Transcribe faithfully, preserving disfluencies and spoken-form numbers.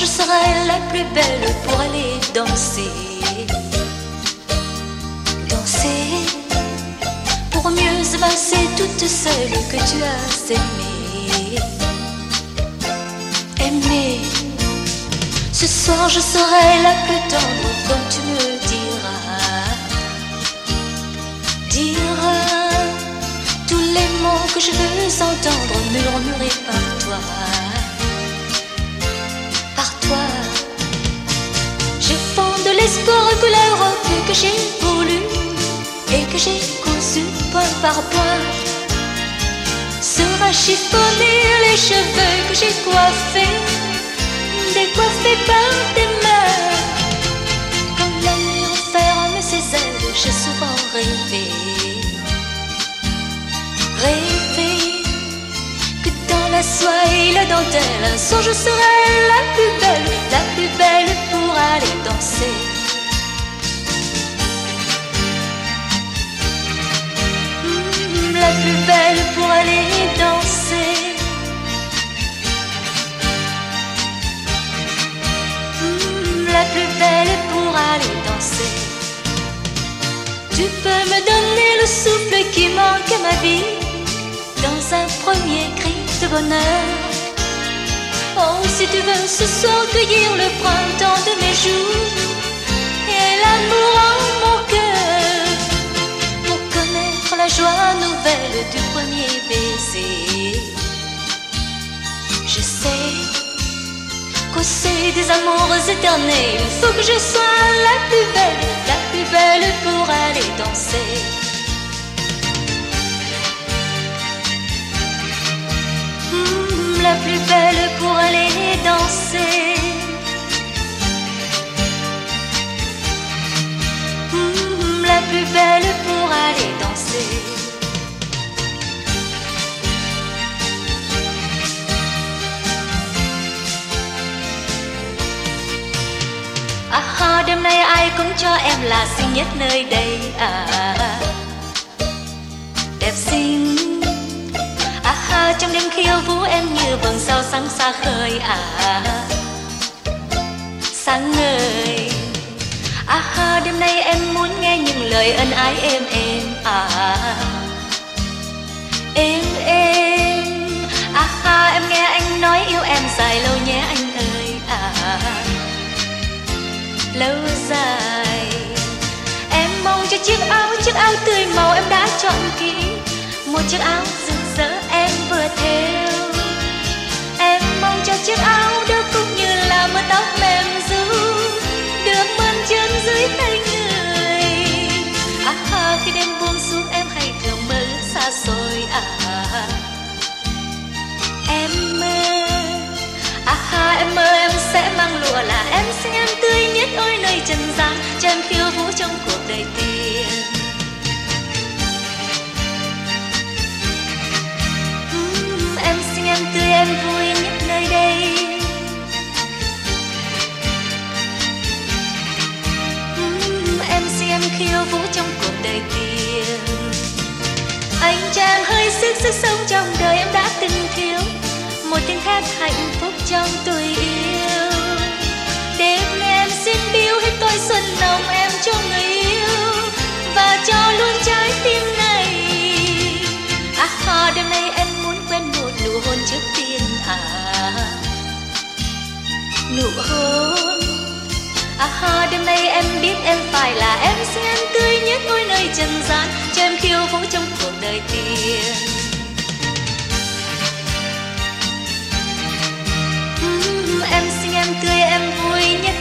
serai la plus belle pour aller danser. Danser pour mieux évincer toutes celles que tu as aimées. Aimer, ce soir je serai la plus tendre comme tu me diras. Dire tous les mots que je veux entendre murmurés par toi. Par toi, je fonde l'espoir que la robe que j'ai voulu et que j'ai cousu point par point sera chiffonnée, les cheveux que j'ai coiffés, décoiffés par tes mains. Quand la nuit enferme ses ailes, j'ai souvent rêvé, rêvé que dans la soie et la dentelle, un soir je serai la plus belle, la plus belle pour aller danser. Mmh, la plus belle pour aller danser. Mmh, la plus belle pour aller danser. Tu peux me donner le souffle qui manque à ma vie dans un premier cri de bonheur. Oh, si tu veux ce soir cueillir le printemps de mes jours et l'amour en mon cœur, pour connaître la joie nouvelle du premier baiser. Je sais qu'au sein des amours éternels, il faut que je sois la plus belle, la plus belle pour aller danser. Mmh, la plus belle pour aller danser. Mmh, la plus belle pour aller danser. À ha, đêm nay ai cũng cho em là xinh nhất nơi đây à. Đẹp xinh à ha, trong đêm khiêu vũ em như vầng sao sáng xa khơi à. Sáng ngời à ha, đêm nay em muốn nghe những lời ân ái êm êm à. Êm êm à ha, em nghe anh nói yêu em dài lâu nhé anh ơi à. Lâu dài em mong cho chiếc áo, chiếc áo tươi màu em đã chọn kỹ, một chiếc áo rực rỡ em vừa thêu. Em mong cho chiếc áo đó cũng như là mớ tóc mềm ru được mơn trơn dưới tay người. À ha, khi đêm buông xuống em hay thường mơ xa xôi à. Em mơ à ha, em mơ em sẽ mang lụa là em xinh em tươi nhất ôi nơi trần gian, cho em khiêu vũ trong cuộc đời tiền. Uhm, em xinh em tươi em vui nhất nơi đây. Uhm, em xinh em khiêu vũ trong cuộc đời tiền. Anh chàng hơi sức sức sống trong đời em đã từng thiếu, một tiếng thét hạnh phúc trong tôi yêu. Đêm nay em xin biếu hết tôi xuân nồng em cho người yêu và cho luôn trái tim này. À ha, đêm nay em muốn quen một nụ hôn trước tiên à. Nụ hôn à ha, đêm nay em biết em phải là em xinh em tươi nhất ngôi nơi trần gian, cho em khiêu vũ trong cuộc đời tiền. Em xinh em tươi em vui nhất